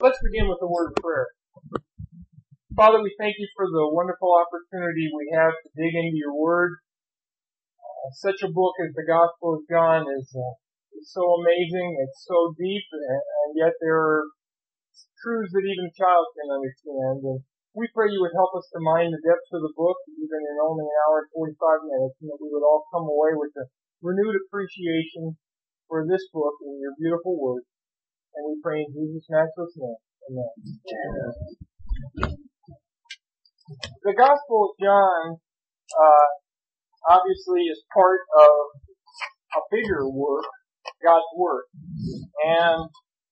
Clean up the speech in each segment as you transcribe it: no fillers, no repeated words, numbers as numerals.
Let's begin with a word of prayer. Father, we thank you for the wonderful opportunity we have to dig into your word. Such a book as the Gospel of John is so amazing, it's so deep, and yet there are truths that even a child can understand. And we pray you would help us to mine the depths of the book, even in only an hour and 45 minutes, and that we would all come away with a renewed appreciation for this book and your beautiful word. And we pray in Jesus' matchless name. Amen. The Gospel of John, obviously is part of a bigger work, God's Word. And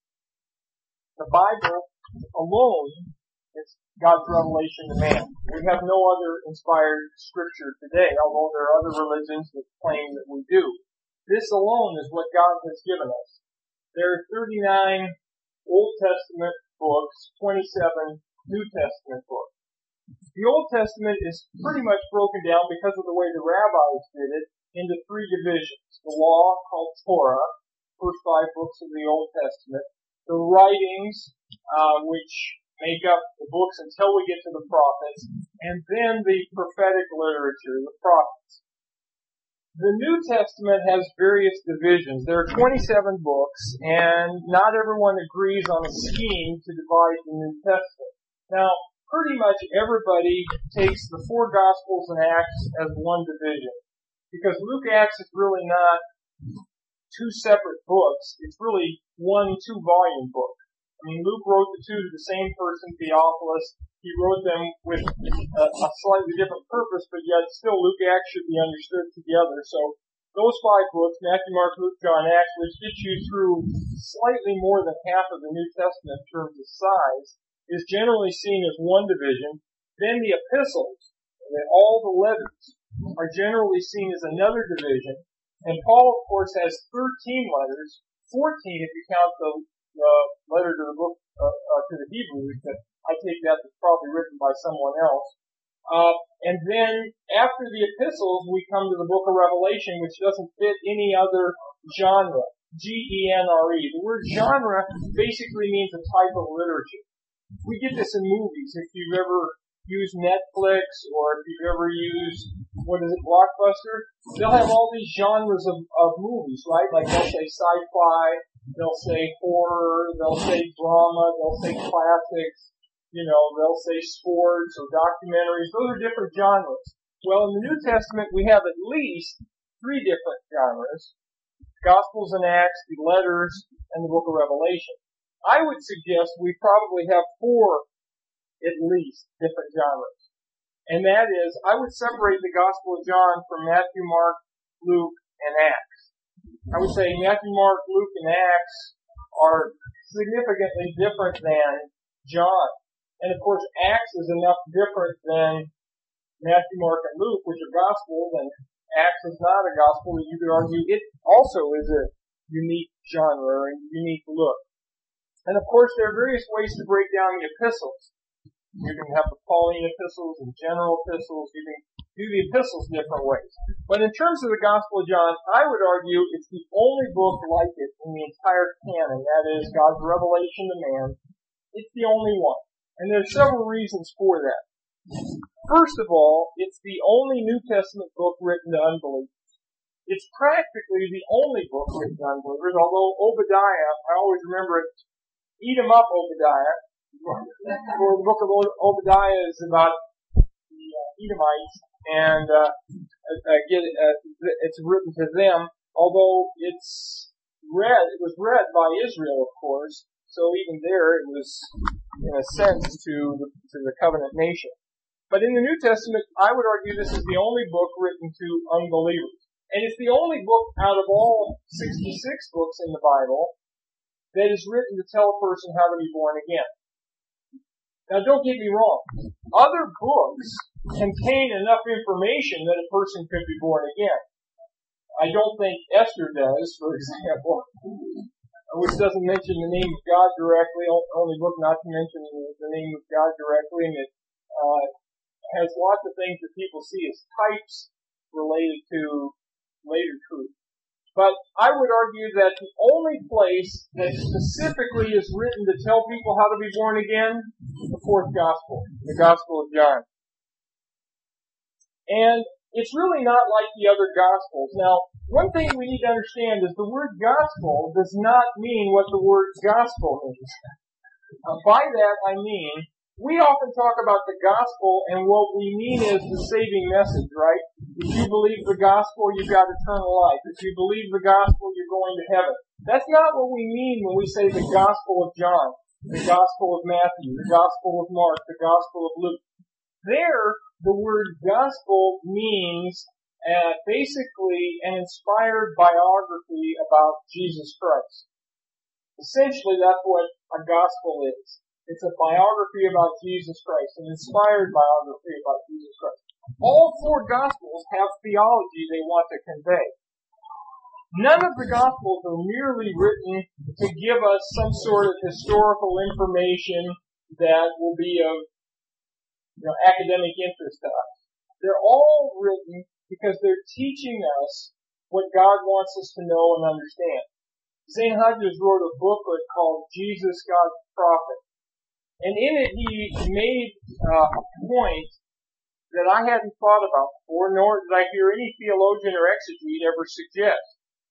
the Bible alone is God's revelation to man. We have no other inspired scripture today, although there are other religions that claim that we do. This alone is what God has given us. There are 39 Old Testament books, 27 New Testament books. The Old Testament is pretty much broken down because of the way the rabbis did it into three divisions. The law, called Torah, first 5 books of the Old Testament. The writings, which make up the books until we get to the prophets. And then the prophetic literature, the prophets. The New Testament has various divisions. There are 27 books, and not everyone agrees on a scheme to divide the New Testament. Now, pretty much everybody takes the 4 Gospels and Acts as one division. Because Luke Acts is really not 2 separate books. It's really one 2-volume book. I mean, Luke wrote the 2 to the same person, Theophilus. He wrote them with a slightly different purpose, but yet still Luke Acts should be understood together. So those 5 books, Matthew, Mark, Luke, John, Acts, which get you through slightly more than half of the New Testament in terms of size, is generally seen as one division. Then the epistles, all the letters, are generally seen as another division. And Paul, of course, has 13 letters, 14 if you count the letter to the book to the Hebrews, but I take that as probably written by someone else. And then after the epistles, we come to the book of Revelation, which doesn't fit any other genre. Genre. The word genre basically means a type of literature. We get this in movies. If you've ever used Netflix or if you've ever used, Blockbuster, they'll have all these genres of movies, right? Like they'll say sci-fi, they'll say horror, they'll say drama, they'll say classics, they'll say sports or documentaries. Those are different genres. Well, in the New Testament, we have at least 3 different genres. Gospels and Acts, the letters, and the book of Revelation. I would suggest we probably have 4, at least, different genres. And that is, I would separate the Gospel of John from Matthew, Mark, Luke, and Acts. I would say Matthew, Mark, Luke, and Acts are significantly different than John. And of course, Acts is enough different than Matthew, Mark, and Luke, which are Gospels, and Acts is not a Gospel, and you could argue it also is a unique genre or a unique look. And of course, there are various ways to break down the epistles. You can have the Pauline epistles and general epistles. You can do the epistles different ways. But in terms of the Gospel of John, I would argue it's the only book like it in the entire canon. That is, God's revelation to man. It's the only one. And there's several reasons for that. First of all, it's the only New Testament book written to unbelievers. It's practically the only book written to unbelievers, although Obadiah, I always remember it, Eat 'em up, Obadiah. For the book of Obadiah is about the Edomites, and it's written to them, although it was read by Israel, of course, so even there it was, in a sense, to the covenant nation. But in the New Testament, I would argue this is the only book written to unbelievers. And it's the only book out of all 66 books in the Bible that is written to tell a person how to be born again. Now, don't get me wrong. Other books contain enough information that a person could be born again. I don't think Esther does, for example, which doesn't mention the name of God directly, only book not to mention the name of God directly, and it has lots of things that people see as types related to later truth. But I would argue that the only place that specifically is written to tell people how to be born again, the fourth gospel, the Gospel of John. And it's really not like the other gospels. Now, one thing we need to understand is the word gospel does not mean what the word gospel means. By that I mean, we often talk about the gospel and what we mean is the saving message, right? If you believe the gospel, you've got eternal life. If you believe the gospel, you're going to heaven. That's not what we mean when we say the Gospel of John, the Gospel of Matthew, the Gospel of Mark, the Gospel of Luke. There, the word gospel means basically an inspired biography about Jesus Christ. Essentially, that's what a gospel is. It's a biography about Jesus Christ, an inspired biography about Jesus Christ. All four Gospels have theology they want to convey. None of the Gospels are merely written to give us some sort of historical information that will be of academic interest to us. They're all written because they're teaching us what God wants us to know and understand. St. Hodges wrote a booklet called Jesus, God's Prophet. And in it, he made a point that I hadn't thought about before, nor did I hear any theologian or exegete ever suggest.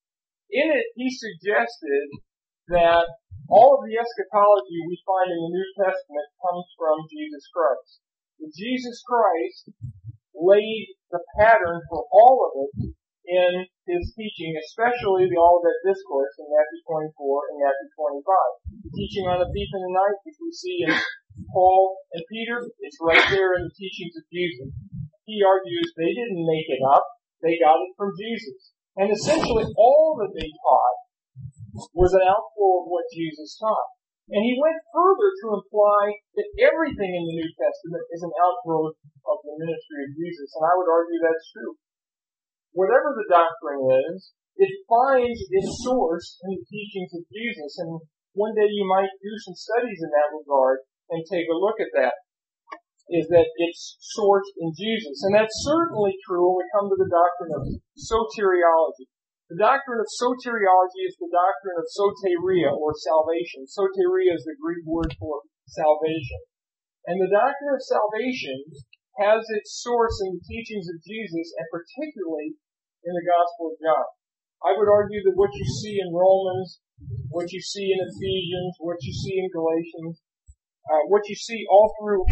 In it, he suggested that all of the eschatology we find in the New Testament comes from Jesus Christ. And Jesus Christ laid the pattern for all of it in his teaching, especially the Olivet Discourse in Matthew 24 and Matthew 25. The teaching on the thief in the night, which we see in Paul and Peter, it's right there in the teachings of Jesus. He argues they didn't make it up, they got it from Jesus. And essentially all that they taught was an outflow of what Jesus taught. And he went further to imply that everything in the New Testament is an outgrowth of the ministry of Jesus. And I would argue that's true. Whatever the doctrine is, it finds its source in the teachings of Jesus. And one day you might do some studies in that regard and take a look at that. Is that it's sourced in Jesus. And that's certainly true when we come to the doctrine of soteriology. The doctrine of soteriology is the doctrine of soteria, or salvation. Soteria is the Greek word for salvation. And the doctrine of salvation has its source in the teachings of Jesus, and particularly in the Gospel of John. I would argue that what you see in Romans, what you see in Ephesians, what you see in Galatians, what you see all through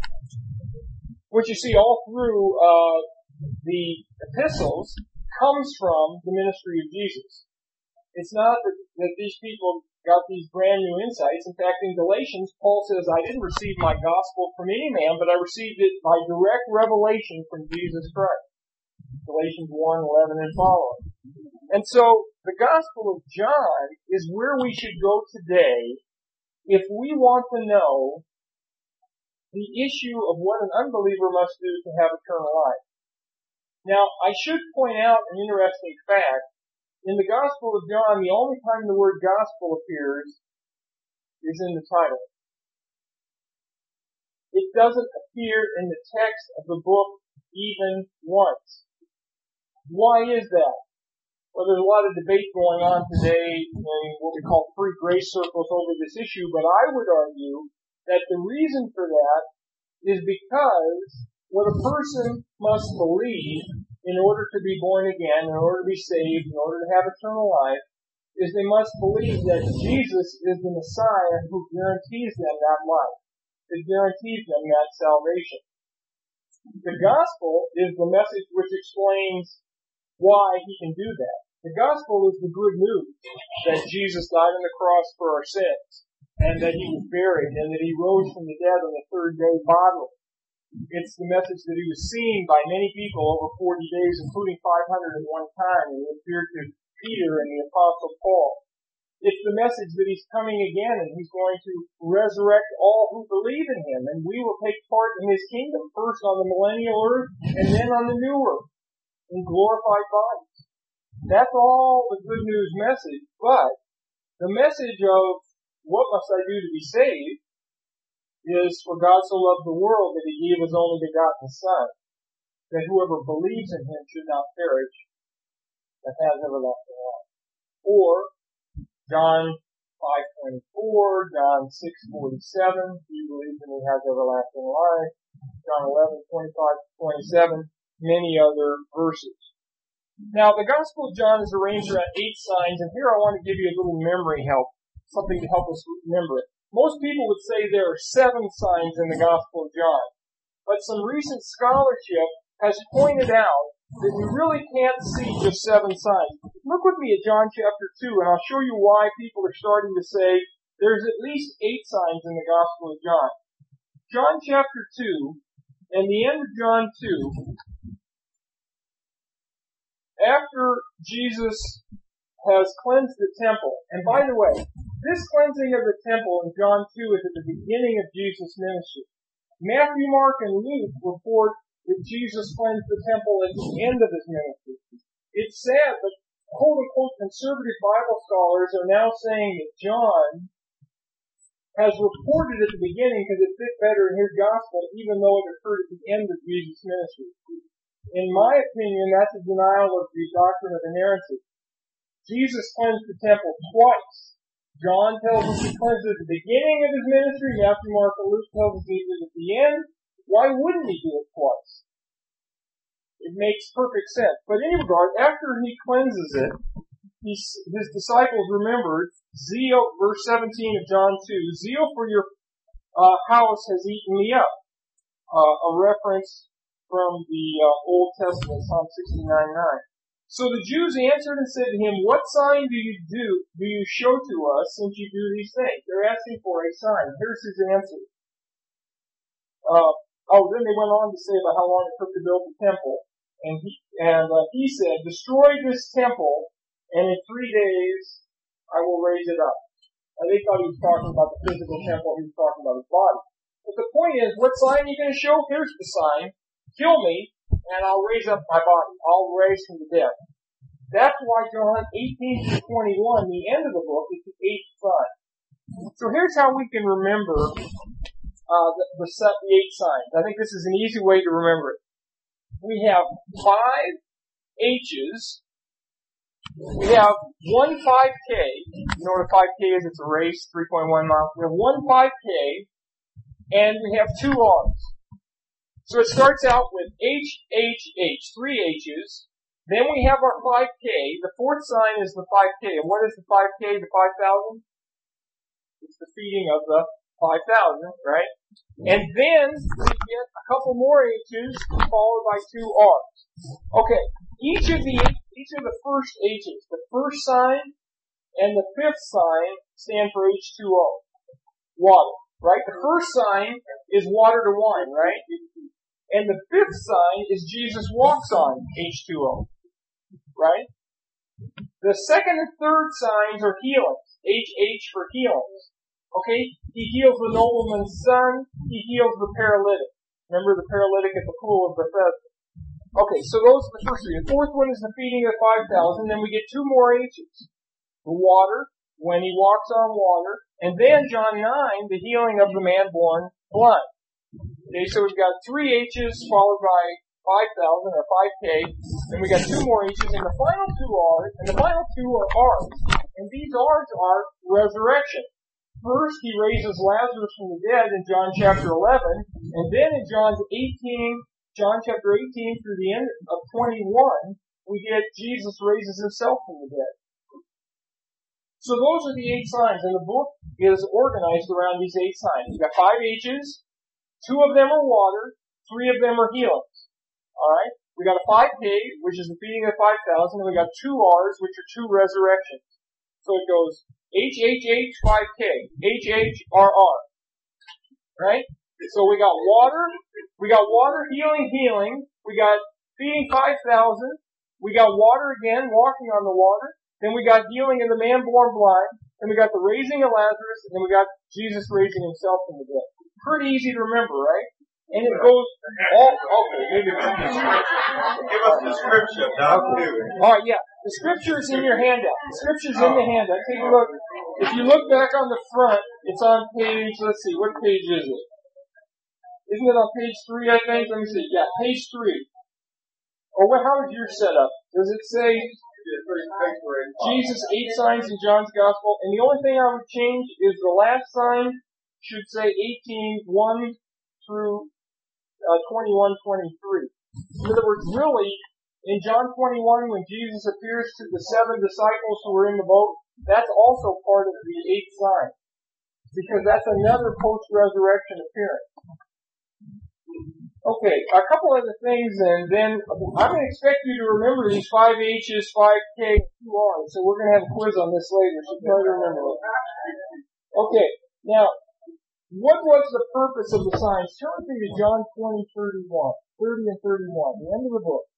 the epistles comes from the ministry of Jesus. It's not that these people got these brand new insights. In fact, in Galatians, Paul says, I didn't receive my gospel from any man, but I received it by direct revelation from Jesus Christ. Galatians 1:11 and following. And so, the Gospel of John is where we should go today if we want to know the issue of what an unbeliever must do to have eternal life. Now, I should point out an interesting fact. In the Gospel of John, the only time the word gospel appears is in the title. It doesn't appear in the text of the book even once. Why is that? Well, there's a lot of debate going on today in what we call free grace circles over this issue, but I would argue that the reason for that is because what a person must believe in order to be born again, in order to be saved, in order to have eternal life, is they must believe that Jesus is the Messiah who guarantees them that life, that guarantees them that salvation. The gospel is the message which explains why he can do that. The gospel is the good news that Jesus died on the cross for our sins, and that he was buried, and that he rose from the dead on the third day bodily. It's the message that he was seen by many people over 40 days, including 500 at one time, and he appeared to Peter and the Apostle Paul. It's the message that he's coming again, and he's going to resurrect all who believe in him, and we will take part in his kingdom, first on the millennial earth, and then on the new earth, in glorified bodies. That's all the good news message, but the message of what must I do to be saved is, for God so loved the world that he gave his only begotten Son, that whoever believes in him should not perish, but has everlasting life. John 5:24, John 6:47, he believes in he has everlasting life, John 11:25-27, many other verses. Now, the Gospel of John is arranged around 8 signs, and here I want to give you a little memory help, something to help us remember it. Most people would say there are 7 signs in the Gospel of John, but some recent scholarship has pointed out that we really can't see just 7 signs. Look with me at John chapter 2, and I'll show you why people are starting to say there's at least 8 signs in the Gospel of John. John chapter 2, and the end of John 2, after Jesus has cleansed the temple, and by the way, this cleansing of the temple in John 2 is at the beginning of Jesus' ministry. Matthew, Mark, and Luke report that Jesus cleansed the temple at the end of his ministry. It's sad, but quote-unquote conservative Bible scholars are now saying that John has reported at the beginning because it fit better in his gospel, even though it occurred at the end of Jesus' ministry. In my opinion, that's a denial of the doctrine of inerrancy. Jesus cleansed the temple twice. John tells us he cleansed it at the beginning of his ministry. Matthew, Mark, and Luke tells us he did it at the end. Why wouldn't he do it twice? It makes perfect sense. But in any regard, after he cleanses it, his disciples remembered zeal, verse 17 of John 2, zeal for your house has eaten me up. A reference from the Old Testament, Psalm 69:9. So the Jews answered and said to him, what sign do you show to us since you do these things? They're asking for a sign. Here's his answer. Then they went on to say about how long it took to build the temple. And he said, destroy this temple, and in 3 days I will raise it up. Now they thought he was talking about the physical temple, he was talking about his body. But the point is, what sign are you going to show? Here's the sign. Kill me, and I'll raise up my body. I'll raise from the dead. That's why John 18-21, the end of the book, is the 8th sign. So here's how we can remember the 8 signs. I think this is an easy way to remember it. We have 5 H's. We have 1 5K. You know what a 5K is? It's a race, 3.1 miles. We have 1 5K, and we have 2 R's. So it starts out with H, 3 H's. Then we have our 5K. The 4th sign is the 5K. And what is the 5K, the 5,000? It's the feeding of the 5,000, right? And then we get a couple more H's followed by 2 R's. Okay, each of the first H's, the first sign and the 5th sign stand for H2O. Water, right? The first sign is water to wine, right? And the 5th sign is Jesus walks on H2O, right? The 2nd and 3rd signs are healings. HH for healings. Okay? He heals the nobleman's son. He heals the paralytic. Remember the paralytic at the pool of Bethesda. Okay, so those are the first 3. The 4th one is the feeding of 5,000. Then we get 2 more H's. The water, when he walks on water. And then John 9, the healing of the man born blind. Okay, so we've got 3 H's followed by 5,000 or 5K. Then we got 2 more H's. And the final 2 R's. And the final 2 are R's. And these R's are resurrection. First, he raises Lazarus from the dead in John chapter 11, and then in John chapter 18 through the end of 21, we get Jesus raises himself from the dead. So those are the 8 signs, and the book is organized around these 8 signs. We've got 5 H's, 2 of them are water, 3 of them are healings. Alright? We got a 5K, which is the feeding of 5,000, and we got 2 R's, which are 2 resurrections. So it goes HHH 5K, HHRR. Right? So we got water, healing, we got feeding 5,000, we got water again, walking on the water, then we got healing in the man born blind, then we got the raising of Lazarus, and then we got Jesus raising himself from the dead. Pretty easy to remember, right? And it goes all, okay, maybe it's in the scripture. Give us the scripture, Doc. Alright, yeah. The scripture is in your handout. The scripture's in the handout. Take a look. If you look back on the front, it's on page, let's see, what page is it? Isn't it on page 3, I think? Let me see. Yeah, page 3. Or how is yours set up? Does it say Jesus, 8 signs in John's Gospel, and the only thing I would change is the last sign should say 18:1 through 21:23. In other words, really, in John 21, when Jesus appears to the 7 disciples who were in the boat, that's also part of the 8th sign, because that's another post-resurrection appearance. Okay, a couple other things, and then I'm going to expect you to remember these 5 H's, 5K, 2 R's, so we're going to have a quiz on this later, so try to remember it. Okay, now, what was the purpose of the signs? Turn with me to John 20:30 and 31, the end of the book.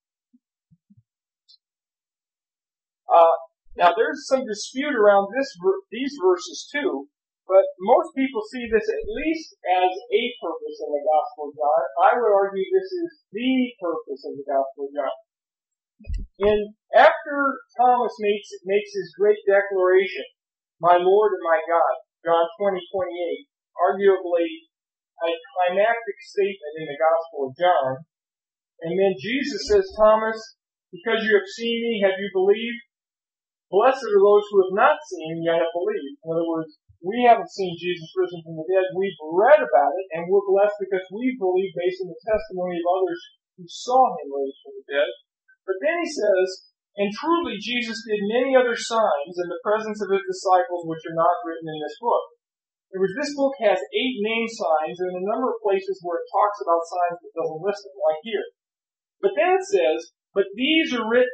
Now, there's some dispute around these verses too, but most people see this at least as a purpose in the Gospel of John. I would argue this is the purpose of the Gospel of John. After Thomas makes his great declaration, "My Lord and my God," John 20:28, arguably a climactic statement in the Gospel of John, and then Jesus says, "Thomas, because you have seen me, have you believed? Blessed are those who have not seen yet have believed." In other words, we haven't seen Jesus risen from the dead. We've read about it, and we're blessed because we believe based on the testimony of others who saw him raised from the dead. But then he says, "And truly Jesus did many other signs in the presence of his disciples which are not written in this book." In other words, this book has 8 name signs, and a number of places where it talks about signs that doesn't list them, like here. But then it says, "But these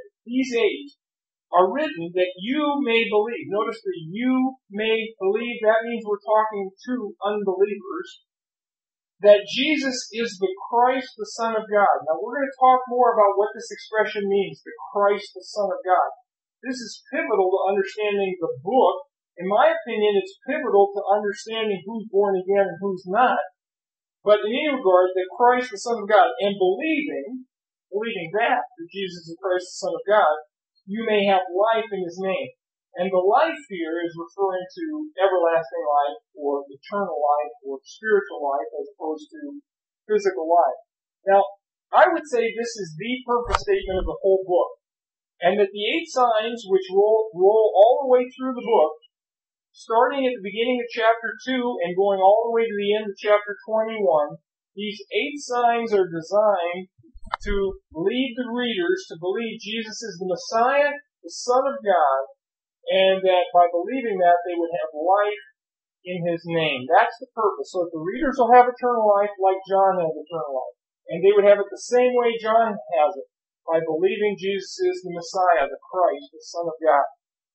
8 are written that you may believe." Notice the "you may believe," that means we're talking to unbelievers. "That Jesus is the Christ, the Son of God." Now we're going to talk more about what this expression means, the Christ, the Son of God. This is pivotal to understanding the book. In my opinion, it's pivotal to understanding who's born again and who's not. But in any regard, that Christ, the Son of God, and believing that Jesus is Christ, the Son of God, you may have life in his name. And the life here is referring to everlasting life or eternal life or spiritual life as opposed to physical life. Now, I would say this is the purpose statement of the whole book. And that the 8 signs which roll all the way through the book, starting at the beginning of chapter 2 and going all the way to the end of chapter 21, these 8 signs are designed to lead the readers to believe Jesus is the Messiah, the Son of God, and that by believing that, they would have life in his name. That's the purpose. So that the readers will have eternal life like John has eternal life. And they would have it the same way John has it, by believing Jesus is the Messiah, the Christ, the Son of God.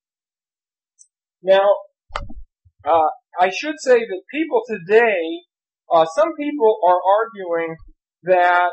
Now, I should say that people today, some people are arguing that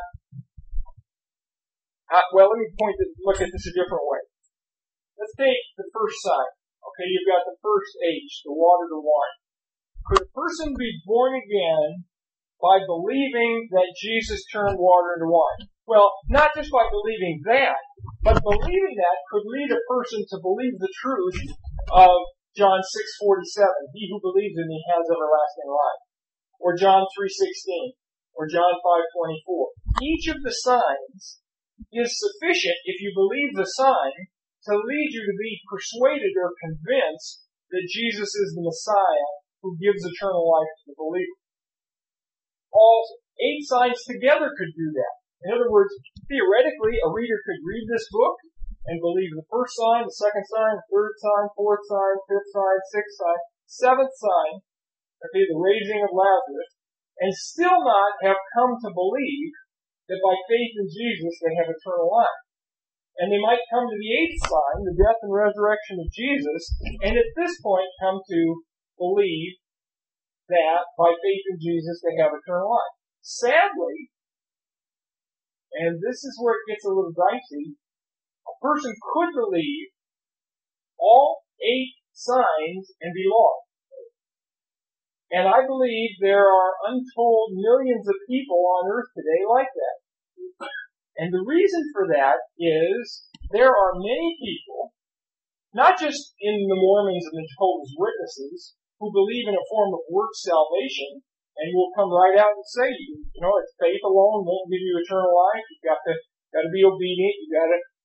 well, let me look at this a different way. Let's take the first sign. Okay, you've got the first H, the water to wine. Could a person be born again by believing that Jesus turned water into wine? Well, not just by believing that, but believing that could lead a person to believe the truth of John 6:47. He who believes in me has everlasting life. Or John 3:16. Or John 5:24. Each of the signs is sufficient, if you believe the sign, to lead you to be persuaded or convinced that Jesus is the Messiah who gives eternal life to the believer. All 8 signs together could do that. In other words, theoretically, a reader could read this book and believe the first sign, the second sign, the third sign, fourth sign, fifth sign, sixth sign, seventh sign, okay, the raising of Lazarus, and still not have come to believe that by faith in Jesus they have eternal life. And they might come to the 8th sign, the death and resurrection of Jesus, and at this point come to believe that by faith in Jesus they have eternal life. Sadly, and this is where it gets a little dicey, a person could believe all 8 signs and be lost. And I believe there are untold millions of people on earth today like that. And the reason for that is there are many people, not just in the Mormons and the Jehovah's Witnesses, who believe in a form of work salvation and will come right out and say, it's faith alone won't give you eternal life. You've got to be obedient. You've got to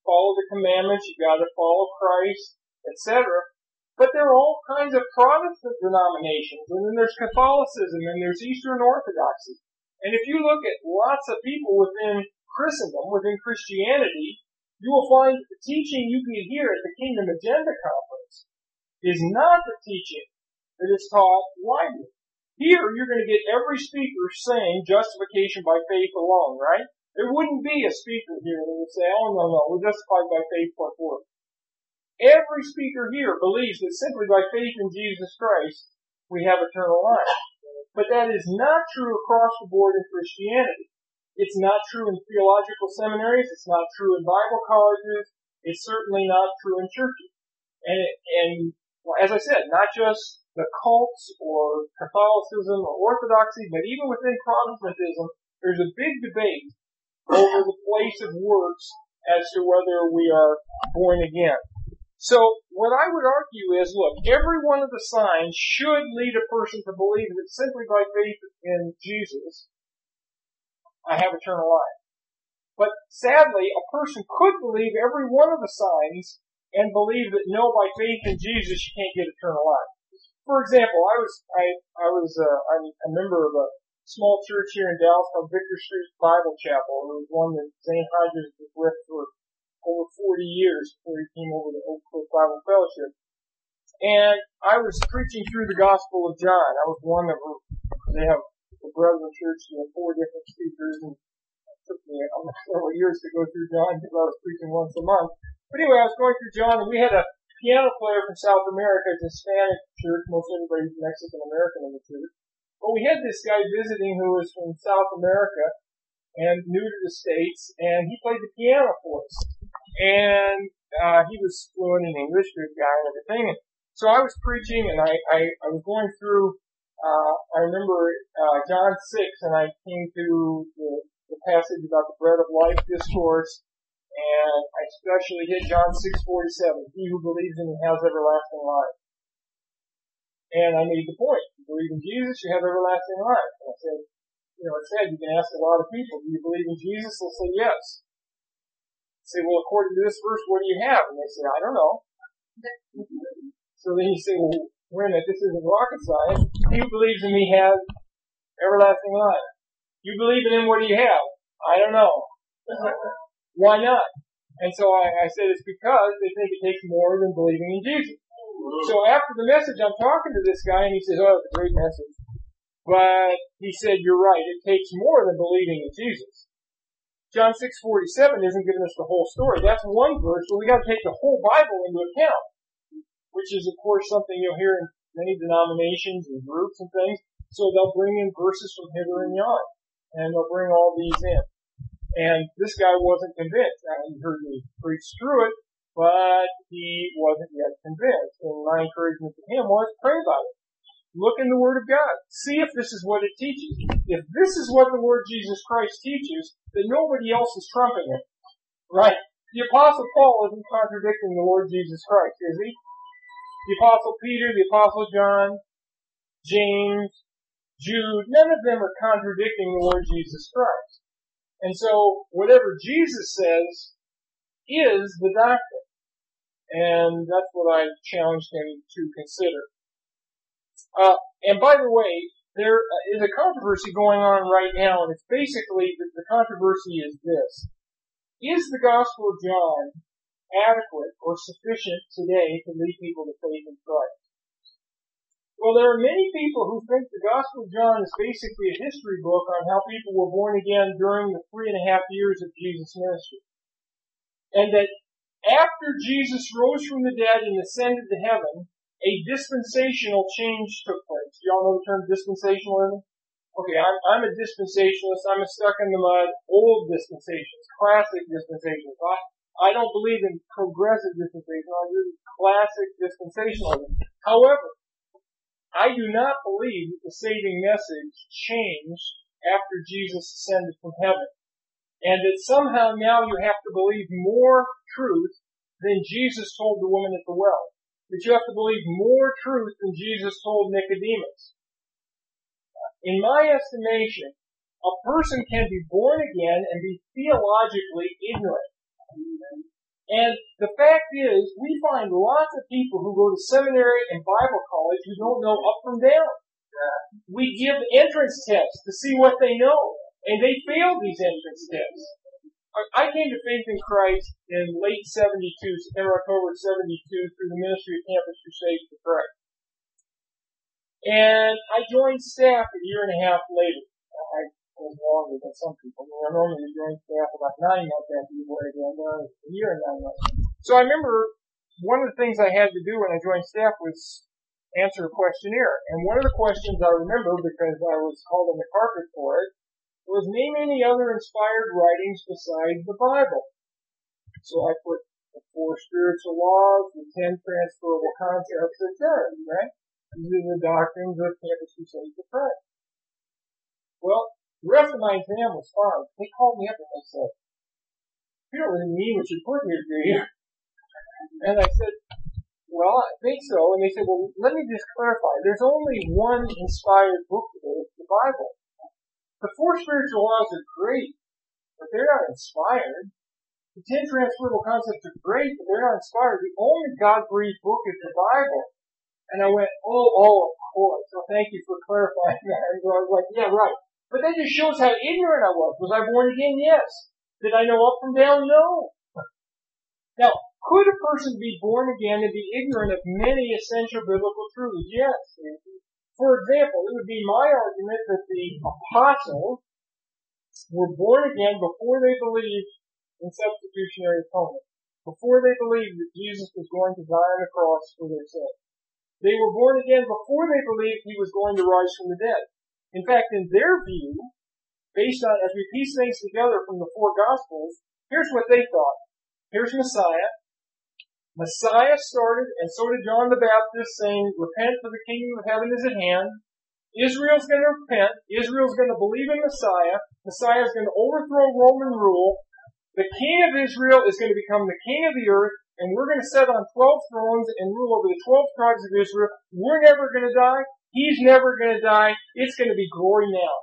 follow the commandments, you've got to follow Christ, etc. But there are all kinds of Protestant denominations, and then there's Catholicism, and there's Eastern Orthodoxy. And if you look at lots of people within Christendom, within Christianity, you will find that the teaching you get here at the Kingdom Agenda Conference is not the teaching that is taught widely. Here, you're going to get every speaker saying justification by faith alone, right? There wouldn't be a speaker here that would say, oh, no, we're justified by faith plus works. Every speaker here believes that simply by faith in Jesus Christ, we have eternal life. But that is not true across the board in Christianity. It's not true in theological seminaries. It's not true in Bible colleges. It's certainly not true in churches. And well, as I said, not just the cults or Catholicism or Orthodoxy, but even within Protestantism, there's a big debate over the place of works as to whether we are born again. So what I would argue is, look, every one of the signs should lead a person to believe that simply by faith in Jesus, I have eternal life. But sadly, a person could believe every one of the signs and believe that no, by faith in Jesus, you can't get eternal life. For example, I'm a member of a small church here in Dallas called Victor Street Bible Chapel. It was one that Zane Hodges was with for over 40 years before he came over to Oak Cliff Bible Fellowship. And I was preaching through the Gospel of John. I was one of them. They have the Brethren Church, 4 different speakers, and it took me several years to go through John because I was preaching once a month. But anyway, I was going through John, and we had a piano player from South America. It's a Hispanic church. Most everybody's Mexican American in the church. But we had this guy visiting who was from South America and new to the States, and he played the piano for us. And he was fluent in English, good guy and everything. And so I was preaching, and I was going through, I remember John 6, and I came to the passage about the bread of life discourse, and I especially hit John 6:47. He who believes in me has everlasting life. And I made the point. You believe in Jesus, you have everlasting life. And I said, it said you can ask a lot of people, do you believe in Jesus? They'll say yes. Say, well, according to this verse, what do you have? And they say, I don't know. So then you say, well, wait a minute, this isn't rocket science. He who believes in me has everlasting life. You believe in him, what do you have? I don't know. Why not? And so I said it's because they think it takes more than believing in Jesus. So after the message, I'm talking to this guy, and he says, oh, it's a great message. But he said, you're right, it takes more than believing in Jesus. John 6:47 isn't giving us the whole story. That's one verse, but we got to take the whole Bible into account, which is, of course, something you'll hear in many denominations and groups and things. So they'll bring in verses from hither and yon, and they'll bring all these in. And this guy wasn't convinced. He heard me preach through it, but he wasn't yet convinced. And my encouragement to him was, pray about it. Look in the Word of God. See if this is what it teaches. If this is what the Lord Jesus Christ teaches, then nobody else is trumping it. Right? The Apostle Paul isn't contradicting the Lord Jesus Christ, is he? The Apostle Peter, the Apostle John, James, Jude, none of them are contradicting the Lord Jesus Christ. And so, whatever Jesus says is the doctrine. And that's what I challenged him to consider. And by the way, there is a controversy going on right now, and it's basically, the controversy is this. Is the Gospel of John adequate or sufficient today to lead people to faith in Christ? Well, there are many people who think the Gospel of John is basically a history book on how people were born again during the 3.5 years of Jesus' ministry. And that after Jesus rose from the dead and ascended to heaven, a dispensational change took place. Do y'all know the term dispensationalism? Okay, I'm a dispensationalist. I'm a stuck-in-the-mud, old dispensationalist, classic dispensationalist. I don't believe in progressive dispensationalism. I believe in classic dispensationalism. However, I do not believe that the saving message changed after Jesus ascended from heaven. And that somehow now you have to believe more truth than Jesus told the woman at the well. That you have to believe more truth than Jesus told Nicodemus. In my estimation, a person can be born again and be theologically ignorant. And the fact is, we find lots of people who go to seminary and Bible college who don't know up from down. We give entrance tests to see what they know, and they fail these entrance tests. I came to faith in Christ in late 72, September, October 72, through the ministry of Campus Crusade for Christ. And I joined staff a year and a half later. I was longer than some people. I normally joined staff about 9 months after you were a year and 9 months. So I remember one of the things I had to do when I joined staff was answer a questionnaire. And one of the questions I remember, because I was called on the carpet for it, was name any other inspired writings besides the Bible. So I put the 4 spiritual laws, the 10 transferable concepts, etc. Right? These are the doctrines of Campus Crusade for Christ. Well, the rest of my exam was fine. They called me up and they said, "You don't really mean what you put here, do you?" And I said, "Well, I think so." And they said, "Well, let me just clarify. There's only one inspired book today. It's the Bible. The 4 spiritual laws are great, but they're not inspired. The 10 transferable concepts are great, but they're not inspired. The only God-breathed book is the Bible." And I went, oh, of course. So thank you for clarifying that. And so I was like, yeah, right. But that just shows how ignorant I was. Was I born again? Yes. Did I know up from down? No. Now, could a person be born again and be ignorant of many essential biblical truths? Yes. For example, it would be my argument that the apostles were born again before they believed in substitutionary atonement, before they believed that Jesus was going to die on the cross for their sins. They were born again before they believed he was going to rise from the dead. In fact, in their view, based on, as we piece things together from the 4 Gospels, here's what they thought. Here's Messiah. Messiah started, and so did John the Baptist, saying, "Repent, for the kingdom of heaven is at hand." Israel's going to repent. Israel's going to believe in Messiah. Messiah's going to overthrow Roman rule. The king of Israel is going to become the king of the earth, and we're going to sit on 12 thrones and rule over the 12 tribes of Israel. We're never going to die. He's never going to die. It's going to be glory now.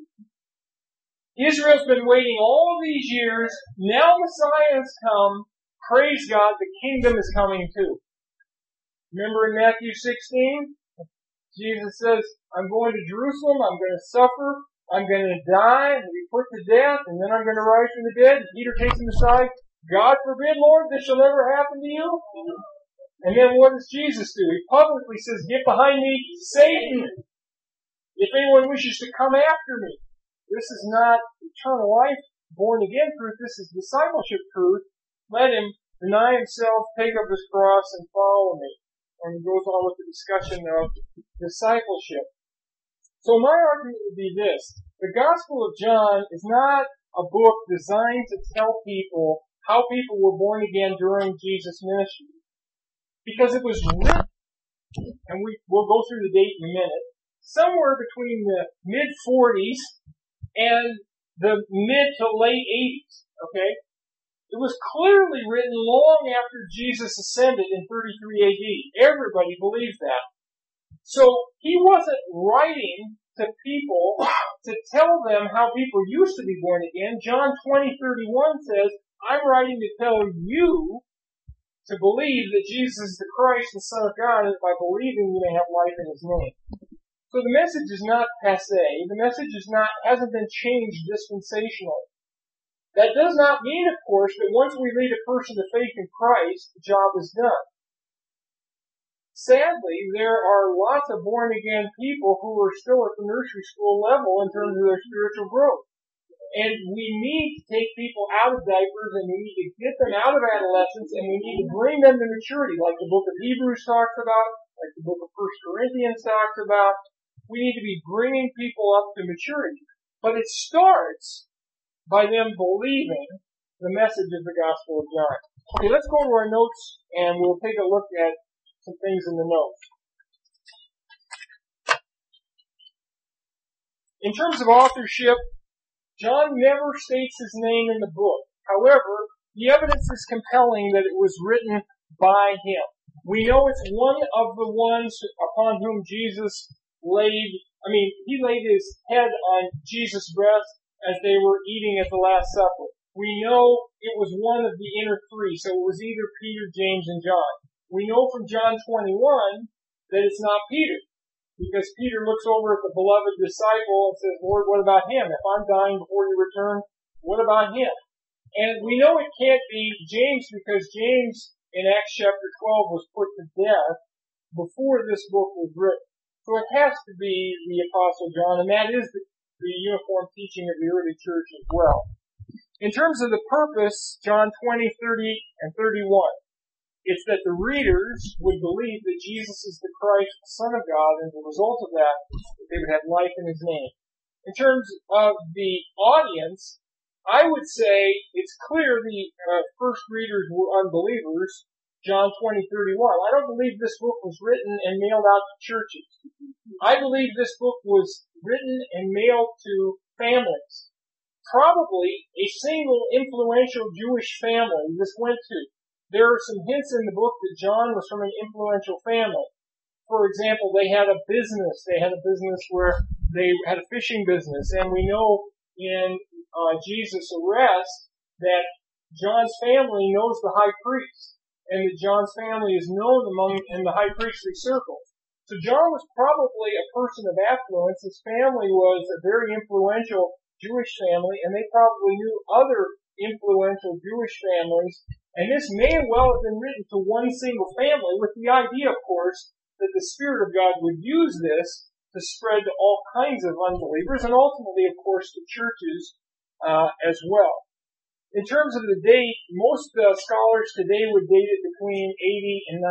Israel's been waiting all these years. Now Messiah has come. Praise God, the kingdom is coming too. Remember in Matthew 16? Jesus says, "I'm going to Jerusalem, I'm going to suffer, I'm going to die, and be put to death, and then I'm going to rise from the dead." And Peter takes him aside. "God forbid, Lord, this shall never happen to you." And then what does Jesus do? He publicly says, "Get behind me, Satan, if anyone wishes to come after me." This is not eternal life, born again truth. This is discipleship truth. Let him deny himself, take up his cross, and follow me. And he goes on with the discussion of discipleship. So my argument would be this. The Gospel of John is not a book designed to tell people how people were born again during Jesus' ministry. Because it was written, and we'll go through the date in a minute, somewhere between the mid-40s and the mid to late 80s, okay? It was clearly written long after Jesus ascended in 33 AD. Everybody believes that. So he wasn't writing to people to tell them how people used to be born again. John 20:31 says, "I'm writing to tell you to believe that Jesus is the Christ, the Son of God, and by believing you may have life in his name." So the message is not passé. The message hasn't been changed dispensationally. That does not mean, of course, that once we lead a person to faith in Christ, the job is done. Sadly, there are lots of born-again people who are still at the nursery school level in terms of their spiritual growth. And we need to take people out of diapers, and we need to get them out of adolescence, and we need to bring them to maturity, like the book of Hebrews talks about, like the book of 1 Corinthians talks about. We need to be bringing people up to maturity. But it starts by them believing the message of the Gospel of John. Okay, let's go to our notes, and we'll take a look at some things in the notes. In terms of authorship, John never states his name in the book. However, the evidence is compelling that it was written by him. We know it's one of the ones upon whom Jesus he laid his head on Jesus' breast as they were eating at the Last Supper. We know it was one of the inner three, so it was either Peter, James, and John. We know from John 21 that it's not Peter, because Peter looks over at the beloved disciple and says, Lord, what about him? If I'm dying before you return, what about him? And we know it can't be James, because James in Acts chapter 12 was put to death before this book was written. So it has to be the Apostle John, and that is the uniform teaching of the early church as well. In terms of the purpose, John 20, 30, and 31, it's that the readers would believe that Jesus is the Christ, the Son of God, and as a result of that, they would have life in His name. In terms of the audience, I would say it's clear the first readers were unbelievers, John 20, 31. I don't believe this book was written and mailed out to churches. I believe this book was written and mailed to families. Probably a single influential Jewish family this went to. There are some hints in the book that John was from an influential family. For example, they had a business. They had a business where they had a fishing business. And we know in Jesus' arrest that John's family knows the high priest. And that John's family is known in the high priestly circles. So John was probably a person of affluence. His family was a very influential Jewish family, and they probably knew other influential Jewish families, and this may well have been written to one single family with the idea, of course, that the Spirit of God would use this to spread to all kinds of unbelievers, and ultimately, of course, to churches as well. In terms of the date, most scholars today would date it between 80 and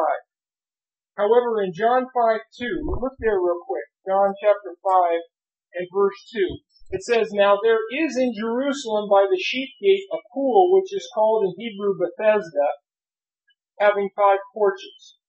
95. However, in John 5:2, look there real quick, John chapter 5 and verse 2. It says, Now there is in Jerusalem by the sheep gate a pool which is called in Hebrew Bethesda, having 5 porches.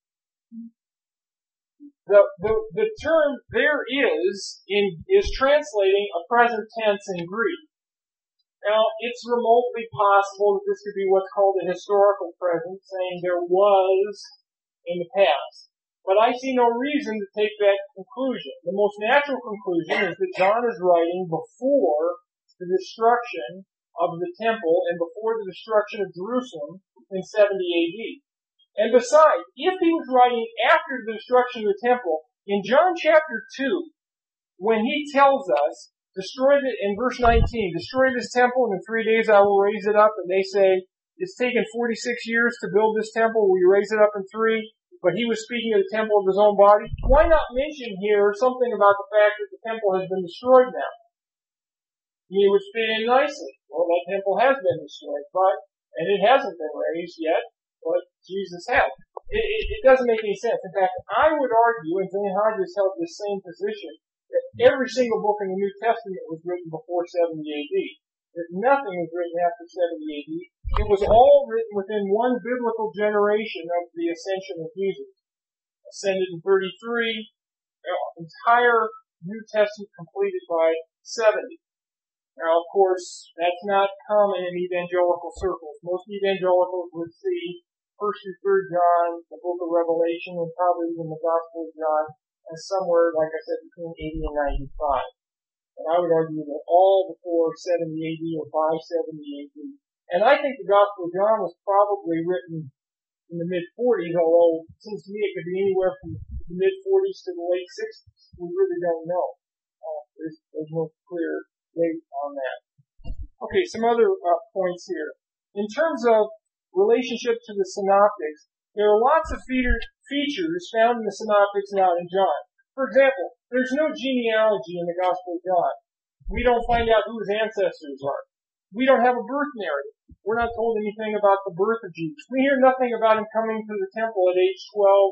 The term there is translating a present tense in Greek. Now, it's remotely possible that this could be what's called a historical present, saying there was in the past. But I see no reason to take that conclusion. The most natural conclusion is that John is writing before the destruction of the temple and before the destruction of Jerusalem in 70 AD. And besides, if he was writing after the destruction of the temple, in John chapter 2, when he tells us, in verse 19, destroy this temple and in 3 days I will raise it up, and they say, it's taken 46 years to build this temple, will you raise it up in 3? But he was speaking of the temple of his own body. Why not mention here something about the fact that the temple has been destroyed now? He would fit in nicely. Well, that temple has been destroyed, and it hasn't been raised yet, but Jesus has. It doesn't make any sense. In fact, I would argue, and St. Hodges held this same position, that every single book in the New Testament was written before 70 AD. That nothing was written after 70 AD. It was all written within one biblical generation of the ascension of Jesus. Ascended in 33, entire New Testament completed by 70. Now, of course, that's not common in evangelical circles. Most evangelicals would see 1st through 3rd John, the book of Revelation, and probably even the Gospel of John, as somewhere, like I said, between 80 and 95. And I would argue that all before 70 AD or by 70 AD. And I think the Gospel of John was probably written in the mid-40s, although it seems to me it could be anywhere from the mid-40s to the late 60s. We really don't know. There's no clear date on that. Okay, some other points here. In terms of relationship to the Synoptics, there are lots of features found in the Synoptics not in John. For example, there's no genealogy in the Gospel of John. We don't find out who his ancestors are. We don't have a birth narrative. We're not told anything about the birth of Jesus. We hear nothing about him coming to the temple at age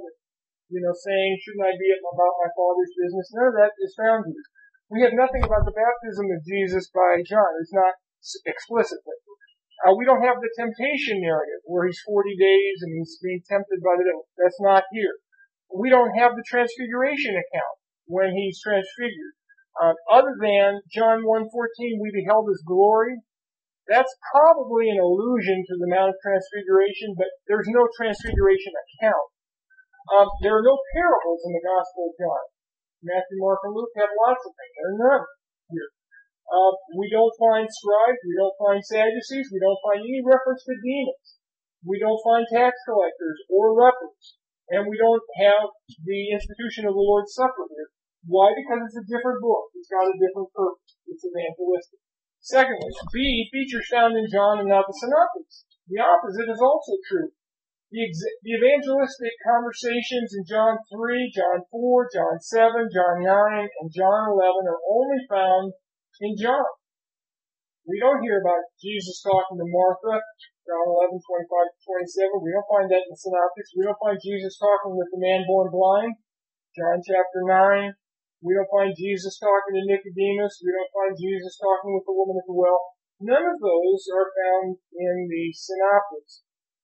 12, saying, shouldn't I be about my Father's business? None of that is found here. We have nothing about the baptism of Jesus by John. It's not explicitly. We don't have the temptation narrative where he's 40 days and he's being tempted by the devil. That's not here. We don't have the transfiguration account when he's transfigured. Other than John 1:14, we beheld his glory. That's probably an allusion to the Mount of Transfiguration, but there's no transfiguration account. There are no parables in the Gospel of John. Matthew, Mark, and Luke have lots of things. There are none here. We don't find scribes, we don't find Sadducees, we don't find any reference to demons. We don't find tax collectors or lepers. And we don't have the institution of the Lord's Supper here. Why? Because it's a different book. It's got a different purpose. It's evangelistic. Secondly, B, features found in John and not the Synoptics. The opposite is also true. The evangelistic conversations in John 3, John 4, John 7, John 9, and John 11 are only found in John. We don't hear about Jesus talking to Martha, John 11, 25-27. We don't find that in the Synoptics. We don't find Jesus talking with the man born blind, John chapter 9. We don't find Jesus talking to Nicodemus. We don't find Jesus talking with the woman at the well. None of those are found in the Synoptics.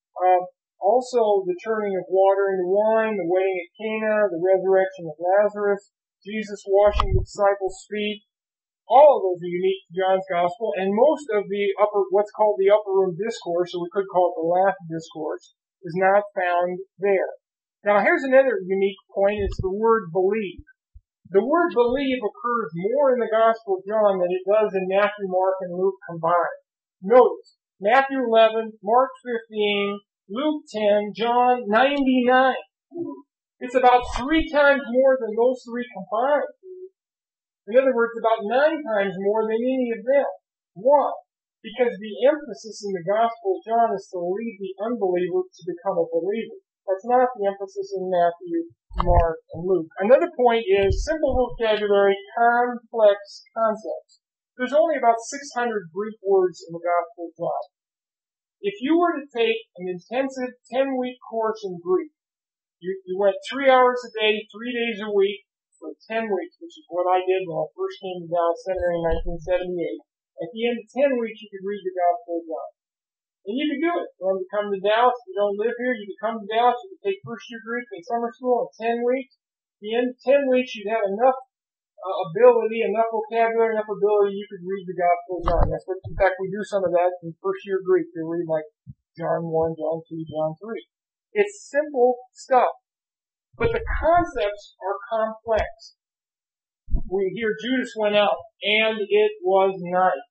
Also, the turning of water into wine, the wedding at Cana, the resurrection of Lazarus, Jesus washing the disciples' feet. All of those are unique to John's Gospel, and most of the what's called the upper room discourse, or we could call it the last discourse, is not found there. Now, here's another unique point. It's the word believe. The word believe occurs more in the Gospel of John than it does in Matthew, Mark, and Luke combined. Notice, Matthew 11, Mark 15, Luke 10, John 99. It's about 3 times more than those 3 combined. In other words, about 9 times more than any of them. Why? Because the emphasis in the Gospel of John is to lead the unbeliever to become a believer. That's not the emphasis in Matthew, Mark, and Luke. Another point is simple vocabulary, complex concepts. There's only about 600 Greek words in the Gospel of John. If you were to take an intensive 10-week course in Greek, you went 3 hours a day, 3 days a week, for 10 weeks, which is what I did when I first came to Dallas Seminary in 1978. At the end of 10 weeks, you could read the Gospel of John. And you could do it. You want to come to Dallas, if you don't live here, you could come to Dallas, you could take first year Greek in summer school in 10 weeks. At the end of 10 weeks, you'd have enough ability, enough vocabulary, enough ability, you could read the Gospel of John. That's what, in fact, we do some of that in first year Greek. They read like John 1, John 2, John 3. It's simple stuff. But the concepts are complex. We hear Judas went out, and it was night.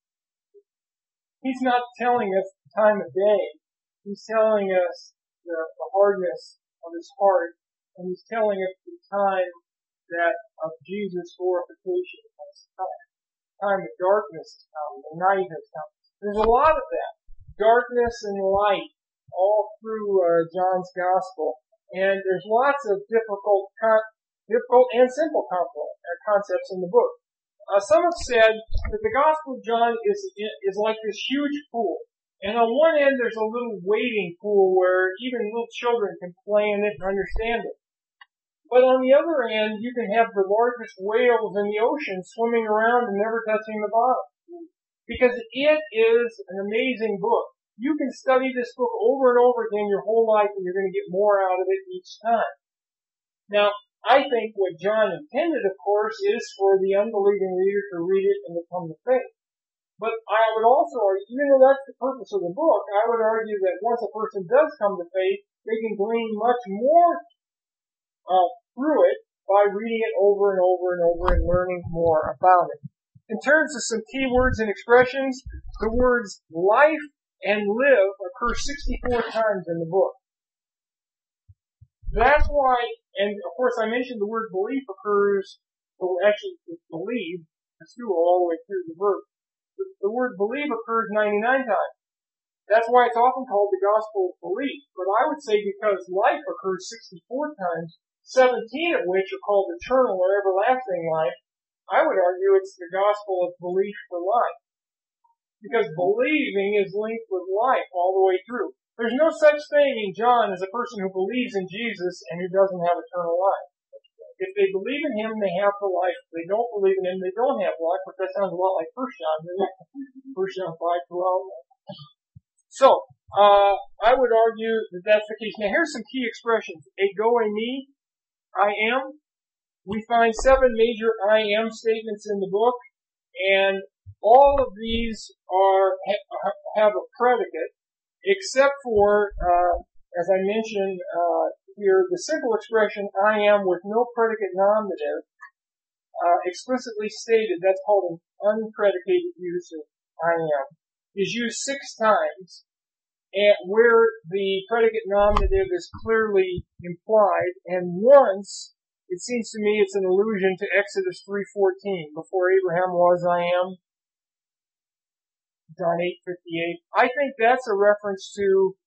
He's not telling us the time of day. He's telling us the hardness of his heart, and he's telling us the time that of Jesus' glorification has come. The time of darkness has come. The night has come. There's a lot of that. Darkness and light all through John's Gospel. And there's lots of difficult and simple concepts in the book. Some have said that the Gospel of John is like this huge pool. And on one end there's a little wading pool where even little children can play in it and understand it. But on the other end, you can have the largest whales in the ocean swimming around and never touching the bottom. Because it is an amazing book. You can study this book over and over again your whole life and you're going to get more out of it each time. Now, I think what John intended, of course, is for the unbelieving reader to read it and to come to faith. But I would also argue, even though that's the purpose of the book, I would argue that once a person does come to faith, they can glean much more through it by reading it over and over and over and learning more about it. In terms of some key words and expressions, the words life and live occur 64 times in the book. That's why, and of course I mentioned the word belief occurs, well actually it's believe, it's through all the way through the verse. The word believe occurs 99 times. That's why it's often called the gospel of belief. But I would say because life occurs 64 times, 17 of which are called eternal or everlasting life, I would argue it's the gospel of belief for life. Because believing is linked with life all the way through. There's no such thing in John as a person who believes in Jesus and who doesn't have eternal life. If they believe in Him, they have the life. If they don't believe in Him, they don't have life, but that sounds a lot like 1 John, doesn't it? 1 John 5:12. So, I would argue that that's the case. Now here's some key expressions. Ego eimi, I am. We find 7 major I am statements in the book, and all of these have a predicate, except for, as I mentioned here, the simple expression I am with no predicate nominative explicitly stated, that's called an unpredicated use of I am, is used 6 times, and where the predicate nominative is clearly implied, and once, it seems to me it's an allusion to Exodus 3:14, before Abraham was, I am, John 8:58. I think that's a reference to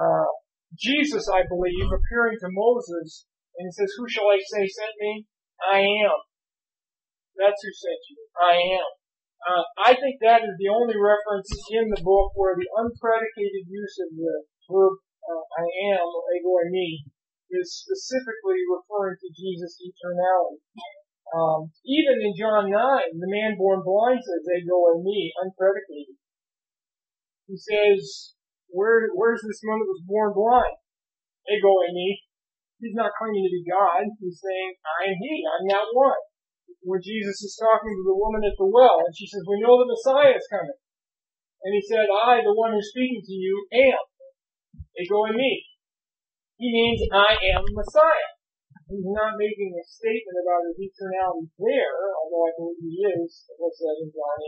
Jesus, I believe, appearing to Moses, and he says, who shall I say sent me? I am. That's who sent you. I am. I think that is the only reference in the book where the unpredicated use of the verb I am, or ego eimi, is specifically referring to Jesus' eternality. Even in John 9, the man born blind says ego eimi, unpredicated. He says, where's this one that was born blind? Ego eimi. He's not claiming to be God. He's saying, I am he. I'm that one. When Jesus is talking to the woman at the well, and she says, we know the Messiah is coming. And he said, I, the one who's speaking to you, am. Ego eimi. He means, I am Messiah. He's not making a statement about his eternality there, although I believe he is, as I said in John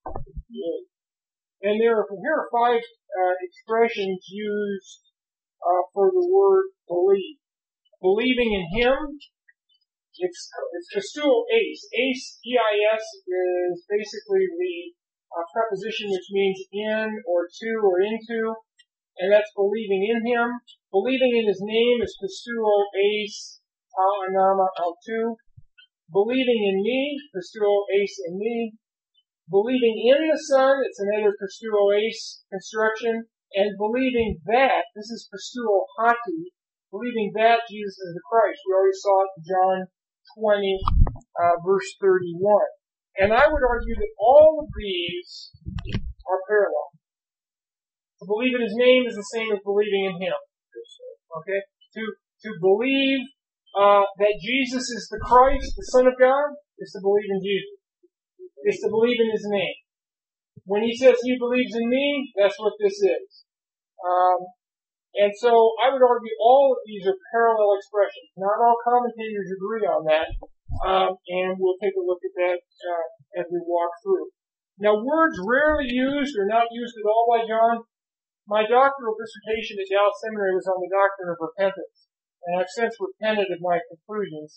8. And here are 5 expressions used for the word believe. Believing in him. It's pisteuo eis. Eis, E-I-S, is basically the preposition which means in or to or into, and that's believing in him. Believing in his name is pisteuo eis, ta anama autou. Believing in me, pisteuo eis in me. Believing in the Son, it's another pisteuo eis construction. And believing that, this is pisteuo hati, believing that Jesus is the Christ. We already saw it in John 20, verse 31. And I would argue that all of these are parallel. To believe in his name is the same as believing in him. Okay? To believe that Jesus is the Christ, the Son of God, is to believe in Jesus. It's to believe in his name. When he says he believes in me, that's what this is. And so I would argue all of these are parallel expressions. Not all commentators agree on that, and we'll take a look at that as we walk through. Now, words rarely used or not used at all by John. My doctoral dissertation at Dallas Seminary was on the doctrine of repentance, and I've since repented of my conclusions.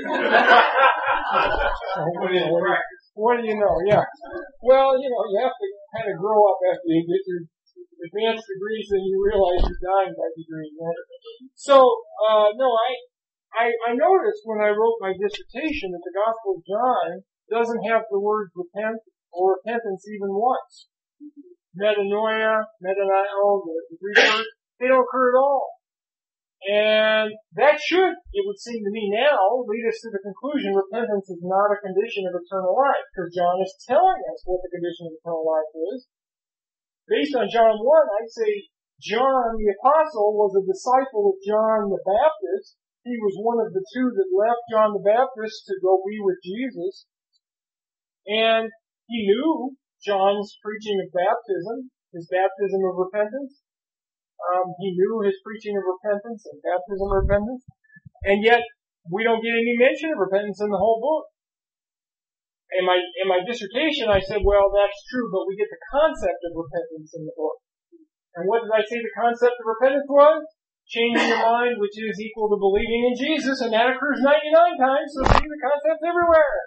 What do you know? Yeah. Well, you have to kind of grow up after you get your advanced degrees, and you realize you're dying by degree. Right? So, no, I noticed when I wrote my dissertation that the Gospel of John doesn't have the words repent or repentance even once. Metanoia, metanio, the Greek word, they don't occur at all. And that should, it would seem to me now, lead us to the conclusion repentance is not a condition of eternal life, because John is telling us what the condition of eternal life is. Based on John 1, I'd say John the Apostle was a disciple of John the Baptist. He was one of the 2 that left John the Baptist to go be with Jesus. And he knew John's preaching of baptism, his baptism of repentance. He knew his preaching of repentance and baptism of repentance. And yet, we don't get any mention of repentance in the whole book. In my dissertation, I said, well, that's true, but we get the concept of repentance in the book. And what did I say the concept of repentance was? Changing your mind, which is equal to believing in Jesus, and that occurs 99 times, so see the concept's everywhere.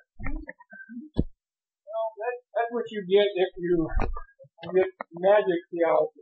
Well, that's what you get if you get magic theology.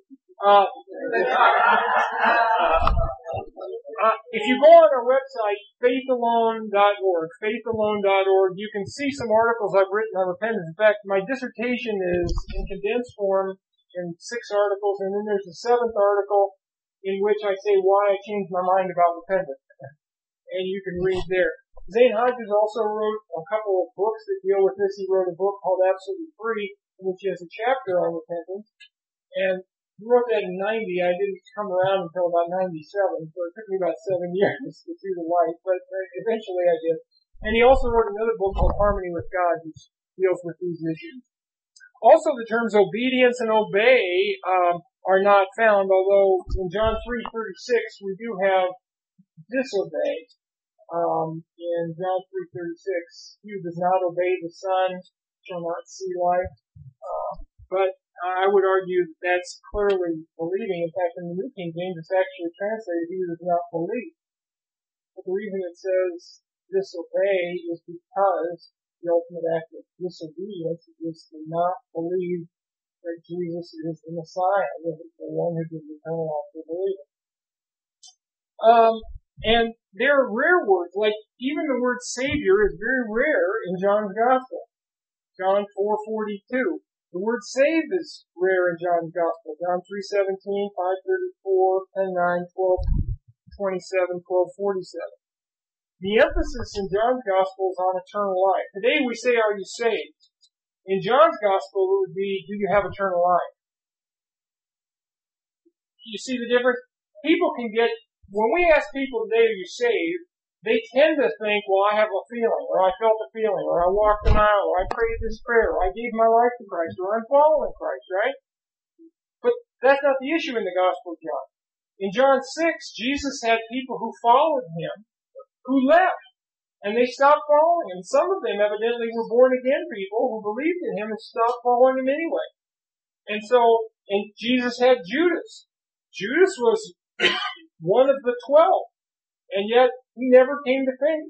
If you go on our website, faithalone.org, you can see some articles I've written on repentance. In fact, my dissertation is in condensed form in 6 articles, and then there's a 7th article in which I say why I changed my mind about repentance. And you can read there. Zane Hodges also wrote a couple of books that deal with this. He wrote a book called Absolutely Free, in which he has a chapter on repentance. And he wrote that in 90. I didn't come around until about 97, so it took me about 7 years to see the light, but eventually I did. And he also wrote another book called Harmony with God, which deals with these issues. Also, the terms obedience and obey are not found, although in John 3:36 we do have disobey. in John 3:36, he who does not obey the Son shall not see life. But I would argue that that's clearly believing. In fact, in the New King James, it's actually translated, he who does not believe. But the reason it says disobey is because the ultimate act of disobedience is to not believe that Jesus is the Messiah, the one who gives eternal life to believe. And there are rare words, like even the word Savior is very rare in John's Gospel. John 4:42. The word save is rare in John's Gospel. John 3:17, 5:34, 10:9, 12:27, 12:47. The emphasis in John's Gospel is on eternal life. Today we say, are you saved? In John's Gospel it would be, do you have eternal life? You see the difference? People can get, when we ask people today, are you saved? They tend to think, well, I have a feeling, or I felt a feeling, or I walked an aisle, or I prayed this prayer, or I gave my life to Christ, or I'm following Christ, right? But that's not the issue in the Gospel of John. In John 6, Jesus had people who followed him, who left, and they stopped following him. Some of them evidently were born again people who believed in him and stopped following him anyway. And Jesus had Judas. Judas was one of the 12. And yet, he never came to faith.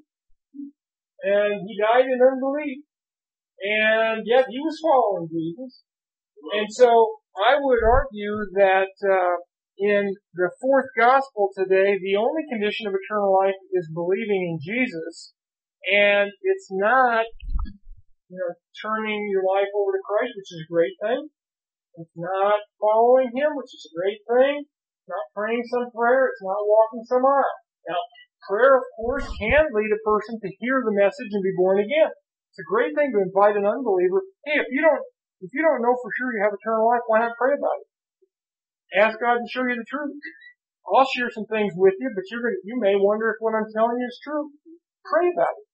And he died in unbelief. And yet, he was following Jesus. And so, I would argue that, in the fourth gospel today, the only condition of eternal life is believing in Jesus. And it's not, turning your life over to Christ, which is a great thing. It's not following him, which is a great thing. It's not praying some prayer. It's not walking some aisle. Now, prayer, of course, can lead a person to hear the message and be born again. It's a great thing to invite an unbeliever. Hey, if you don't know for sure you have eternal life, why not pray about it? Ask God to show you the truth. I'll share some things with you, but you may wonder if what I'm telling you is true. Pray about it.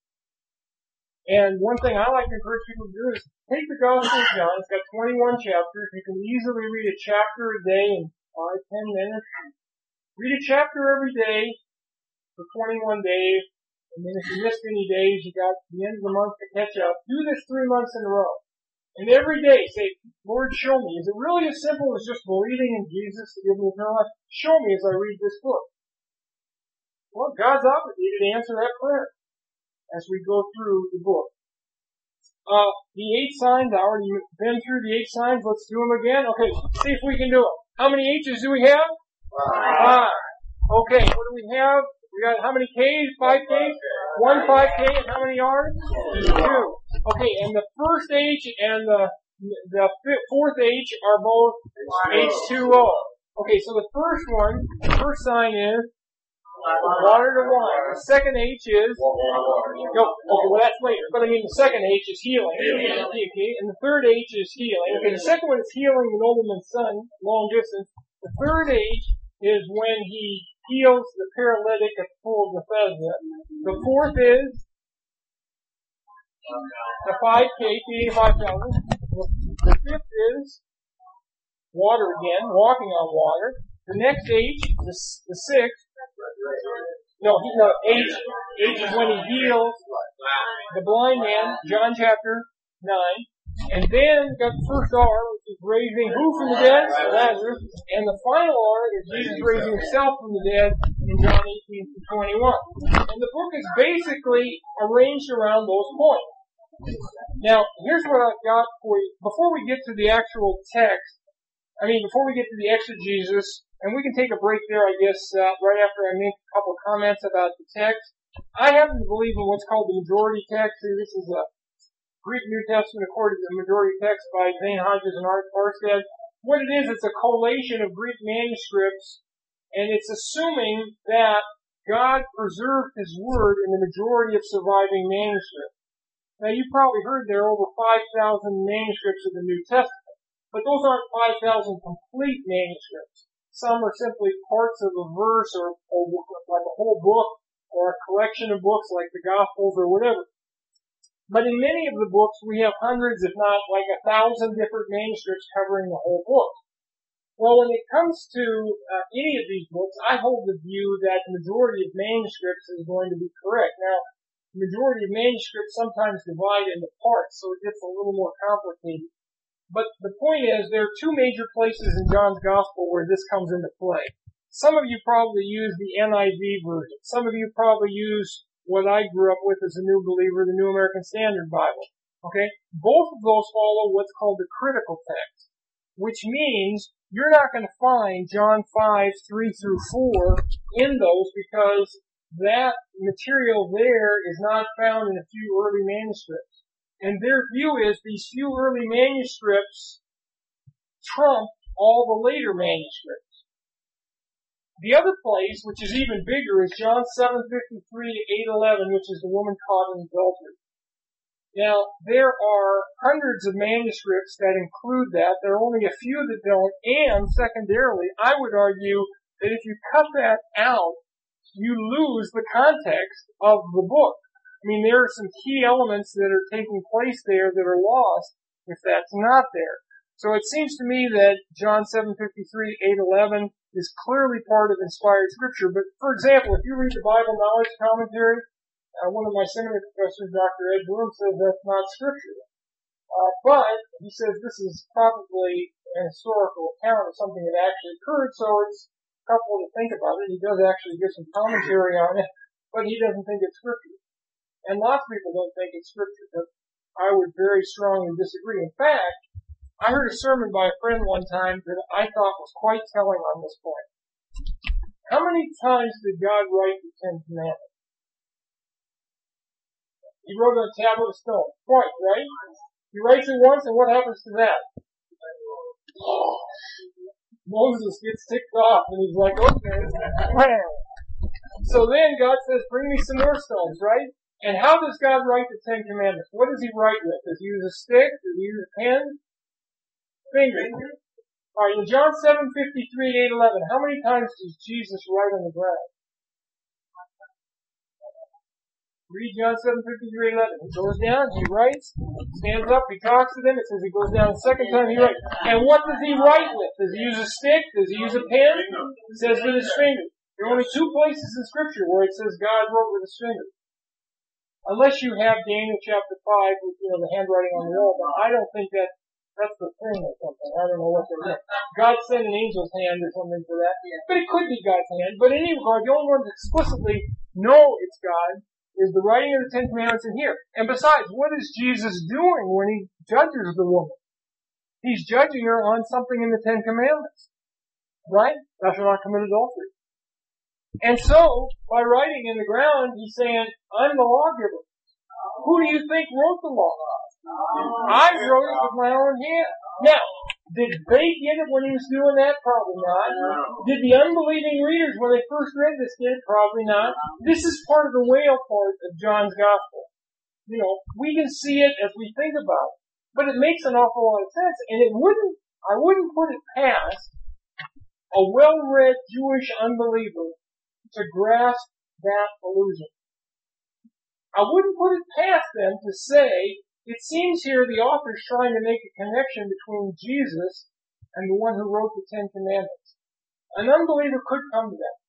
And one thing I like to encourage people to do is take the Gospel of John. It's got 21 chapters. You can easily read a chapter a day in 5-10 minutes. Read a chapter every day for 21 days, and then if you missed any days, you got the end of the month to catch up. Do this 3 months in a row. And every day say, Lord, show me. Is it really as simple as just believing in Jesus to give me eternal life? Show me as I read this book. Well, God's obligated to answer that prayer as we go through the book. The 8 signs, I already been through the 8 signs. Let's do them again. Okay, see if we can do it. How many H's do we have? 5. Okay, what do we have? We got how many K's? 5 K's? 1 5K and how many R's? 2. Okay, and the first H and the fourth H are both H2O. Okay, so the first sign is water to wine. The second H is that's later. But I mean the second H is healing. Okay, and the third H is healing. Okay, the second one is healing the nobleman's son, long distance. The third H is when he heals the paralytic at the pool of Bethesda. The fourth is the 5K, feeding 5,000. The fifth is water again, walking on water. The next H, the sixth, H is when he heals the blind man, John chapter 9. And then got the first R, which is raising who from the dead? Lazarus. And the final R is Jesus raising himself from the dead in John 18-21. And the book is basically arranged around those points. Now, here's what I've got for you. Before we get to the actual text, before we get to the exegesis, and we can take a break there, I guess, right after I make a couple comments about the text. I happen to believe in what's called the majority text. This is a Greek New Testament according to the majority text by Zane Hodges and Art Arstead. What it is, it's a collation of Greek manuscripts, and it's assuming that God preserved His Word in the majority of surviving manuscripts. Now, you probably heard there are over 5,000 manuscripts of the New Testament, but those aren't 5,000 complete manuscripts. Some are simply parts of a verse or like a whole book or a collection of books like the Gospels or whatever. But in many of the books, we have hundreds, if not like 1,000 different manuscripts covering the whole book. Well, when it comes to any of these books, I hold the view that the majority of manuscripts is going to be correct. Now, the majority of manuscripts sometimes divide into parts, so it gets a little more complicated. But the point is, there are two major places in John's Gospel where this comes into play. Some of you probably use the NIV version. Some of you probably use what I grew up with as a new believer, the New American Standard Bible. Okay? Both of those follow what's called the critical text, which means you're not going to find John 5, 3 through 4 in those because that material there is not found in a few early manuscripts. And their view is these few early manuscripts trump all the later manuscripts. The other place, which is even bigger, is John 7:53 to 8:11, which is the woman caught in adultery. Now, there are hundreds of manuscripts that include that. There are only a few that don't. And secondarily, I would argue that if you cut that out, you lose the context of the book. I mean, there are some key elements that are taking place there that are lost if that's not there. So it seems to me that John 7:53, 8:11 is clearly part of inspired scripture. But for example, if you read the Bible Knowledge Commentary, one of my seminary professors, Dr. Ed Bloom, says that's not scripture. But he says this is probably an historical account of something that actually occurred, so it's helpful to think about it. He does actually give some commentary on it, but he doesn't think it's scripture. And lots of people don't think it's scripture, but I would very strongly disagree. In fact, I heard a sermon by a friend one time that I thought was quite telling on this point. How many times did God write the Ten Commandments? He wrote on a tablet of stone. Twice, right? He writes it once, and what happens to that? Oh, Moses gets ticked off, and he's like, okay. So then God says, bring me some more stones, right? And how does God write the Ten Commandments? What does he write with? Does he use a stick? Does he use a pen? Finger. Alright, in John 7:53 to 8:11, how many times does Jesus write on the ground? Read John 7:53, 11. He goes down, he writes, stands up, he talks to them, it says he goes down the second time, he writes. And what does he write with? Does he use a stick? Does he use a pen? It says with his finger. There are only two places in Scripture where it says God wrote with his finger. Unless you have Daniel chapter 5 with, the handwriting on the wall, but I don't think that's the thing or something. I don't know what they're doing. God sent an angel's hand or something for that. But it could be God's hand. But in any regard, the only ones that explicitly know it's God is the writing of the Ten Commandments in here. And besides, what is Jesus doing when he judges the woman? He's judging her on something in the Ten Commandments. Right? Thou shalt not commit adultery. And so, by writing in the ground, he's saying, I'm the lawgiver. Who do you think wrote the law? I wrote it with my own hand. Now, did they get it when he was doing that? Probably not. Did the unbelieving readers, when they first read this, get it? Probably not. This is part of the whale part of John's Gospel. We can see it as we think about it. But it makes an awful lot of sense. And I wouldn't put it past a well-read Jewish unbeliever to grasp that allusion. I wouldn't put it past them to say, it seems here the author's trying to make a connection between Jesus and the one who wrote the Ten Commandments. An unbeliever could come to that.